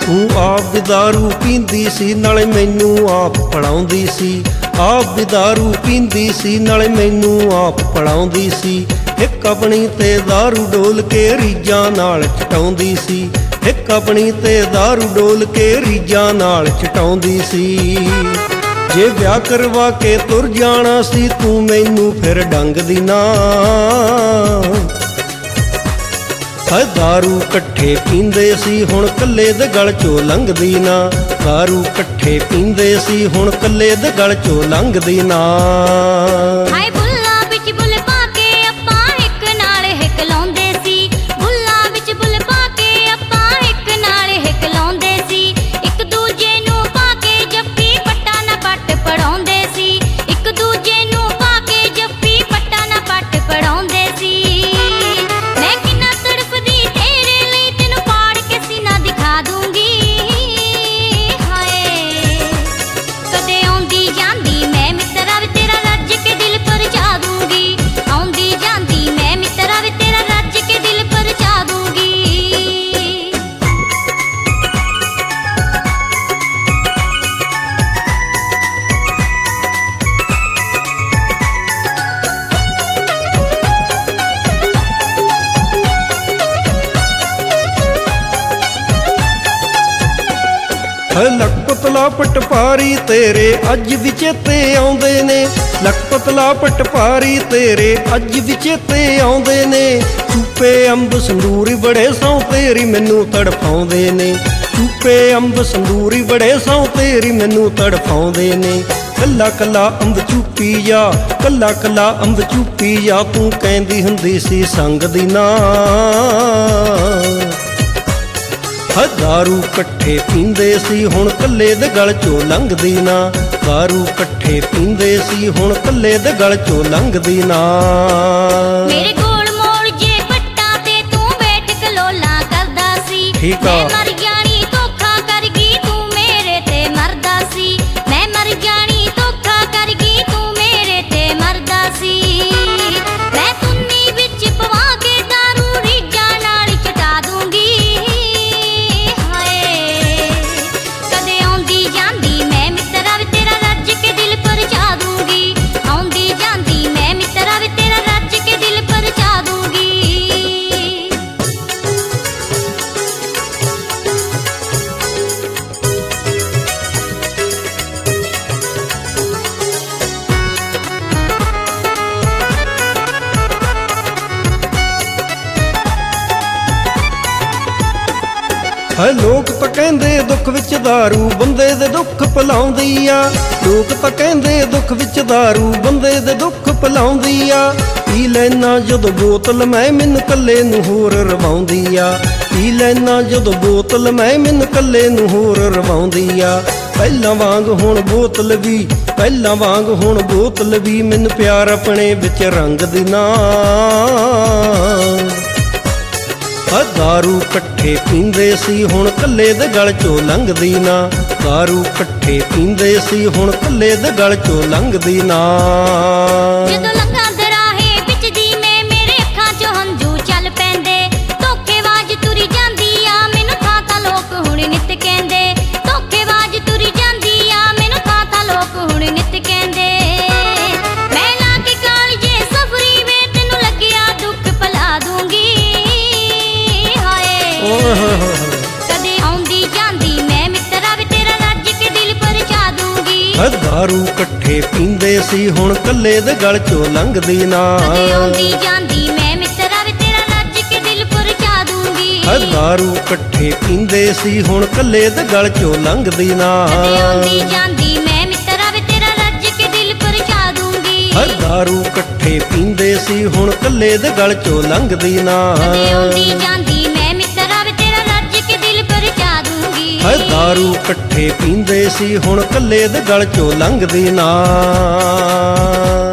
तू आप भी दारू पींदी सी नाले मैनू आप पढ़ाउंदी सी। आप भी दारू पींदी सी नाले मैनू आप पढ़ाउंदी सी। एक अपनी ते दारू डोल के रीजां नाल चटाउंदी सी। एक अपनी ते दारू डोल के रीजां नाल चटाउंदी सी। जे ब्याह करवा के तुर जाना सी तू मैनू फिर डंगदी ना। दारू कट्ठे पींदे सी हुण कल्ले दे गल चों लंघदी ना। दारू कट्ठे पींदे सी हुण कल्ले दे गल चों लंघदी ना। हाय बुल्ला विच बुल पा के अप्पां हिक नाल हिक लाउंदे सी। बुल्ला विच बुल पा के अप्पां हिक नाल हिक लाउंदे सी। एक दूजे नूं पा के जप्पी पट्टा ना पट पढ़ाउंदे सी। एक दूजे नूं पा के जप्पी पट्टा ना पट पढ़ाउंदे सी। मैं किन्ना तड़फदी तेरे लई तैनूं पाड़ के सीना दिखा दूंगी। हाय कदे आउंदी जांदी मैं मित्तरा वे तेरा रज के दिल पर जा दूंगी। आउंदी जांदी मैं मित्तरा वे तेरा रज के दिल पर जा दूंगी। लखपतला पटपारी तेरे अज भी चेते आउंदे ने। लखपतला पटपारी तेरे अज भी चेते आउंदे ने। चूपे अंब संदूरी बड़े सौ तेरी मैनू तड़फाउंदे ने। चूपे अंब संदूरी बड़े सौ तेरी मैनू तड़फाउंदे ने। कल्ला कल्ला अंब चूपी जा कल्ला कल्ला अंब चूपी जा तू कहंदी हुंदी सी संग दी ना। दारू कट्ठे पींदे सी हुण कल्ले दे गल चों लंघदी ना। दारू कट्ठे पींदे सी हुण कल्ले दे गल चों लंघदी ना। मेरे गोल मोड़ जे पट्टा ते तू बैठ कलोला करदा सी। मैं मर जानी धोखा कर गई तू मेरे ते मरदा सी। मैं मर जानी धोखा कर गई तू मेरे ते मरदा सी। मैं तुन्नी विच पवा के दारू रीजां नाल चटा दूंगी। कदे आउंदी जांदी मैं मित्तरा वे तेरा रज के दिल पर जा दूंगी। आउंदी जांदी मैं मित्तरा वे तेरा रज के दिल पर जा दूंगी। लोग तां कहंदे दुख विच दारू बंदे दे दुख भुलाउंदी आ। लोग तां कहंदे दुख विच दारू बंदे दे दुख भुलाउंदी आ। पी लैना जदों बोतल मैं मैनू कल्ले नूं होर रवाउंदी आ। पी लैना जदों बोतल मैं मैनू कल्ले नूं होर रवाउंदी आ। पहिलां वांग हुण बोतल भी पहिलां वांग हुण बोतल भी मैनू प्यार अपने विच रंग दी ना। दारू कट्ठे पींदे सी हुण कल्ले दे गल चों लंघदी ना। दारू कट्ठे पींदे सी हुण कल्ले दे गल चों लंघदी ना। जदों लंघां दराहे विच दी मैं मेरे अखां चों हंझू चल पैंदे। धोखेबाज तुरी जांदी आ मैनू थां तां लोक हुण नित कहंदे। धोखेबाज तुरी जांदी आ मैनू थां तां लोक हुण नित कहंदे। मैं ला के कालजे सफरी वे तैनू लग्गिया दुख भुला दूंगी। कदे आउंदी जांदी मैं मित्तरा वे तेरा रज के दिल पर जा दूंगी। दारू कट्ठे पींदे सी हुण कल्ले दे गल चों लंघदी ना। कदे आउंदी जांदी मैं मित्तरा वे तेरा रज के दिल पर जा दूंगी। दारू कट्ठे पींदे सी हुण कल्ले दे गल चों लंघदी ना। कदे आउंदी जांदी मैं मित्तरा वे तेरा रज के दिल पर जा दूंगी। दारू कट्ठे पींदे सी हुण कल्ले दे गल चों लंघदी ना। कदे आउंदी जांदी मैं मित्तरा वे तेरा रज के दिल पर जा दूंगी। दारू कट्ठे पींदे सी हुण कल्ले दे गल चों लंघदी ना।